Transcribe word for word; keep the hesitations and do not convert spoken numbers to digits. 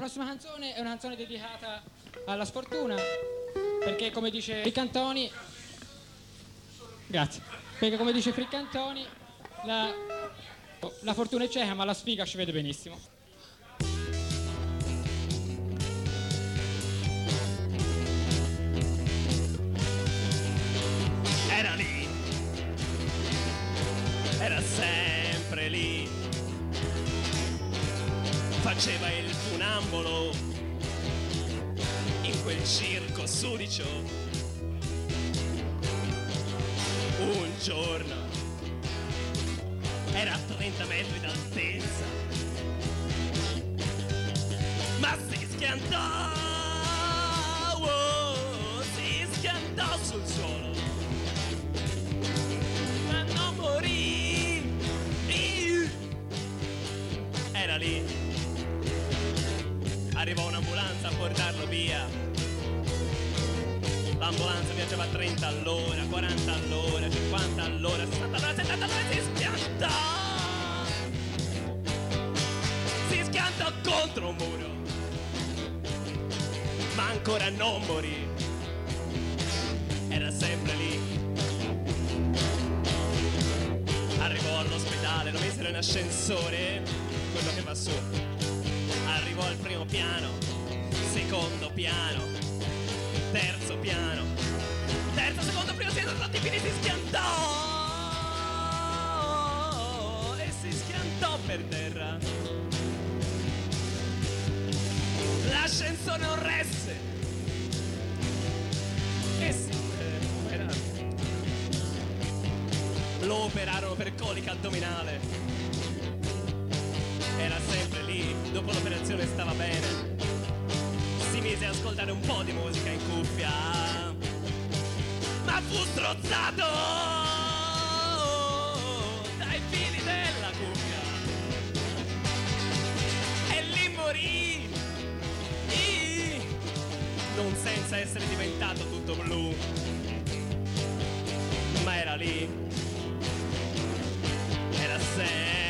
prossima canzone è una canzone dedicata alla sfortuna, perché come dice Friccantoni, grazie, perché come dice Friccantoni, la, la fortuna è cieca ma la sfiga ci vede benissimo. Era lì, era sempre lì, faceva il funambolo in quel circo sudicio. Un giorno era a trenta metri d'altezza, ma si schiantò, oh, si schiantò sul suolo, ma non morì. Era lì, arrivò un'ambulanza a portarlo via. L'ambulanza viaggiava a trenta all'ora, quaranta all'ora, cinquanta all'ora, sessanta all'ora, settanta all'ora, si schiantò! Si schiantò contro un muro, ma ancora non morì. Era sempre lì. Arrivò all'ospedale, lo misero in ascensore, quello che va su. Arrivò al primo piano, secondo piano, terzo piano, terzo, secondo, primo, secondo, tutti i piedi, si schiantò e si schiantò per terra. L'ascensore non resse e si era. Lo operarono per colica addominale. Era sempre lì, dopo l'operazione stava bene. Si mise a ascoltare un po' di musica in cuffia, ma fu strozzato dai fili della cuffia e lì morì, non senza essere diventato tutto blu, ma era lì, era sempre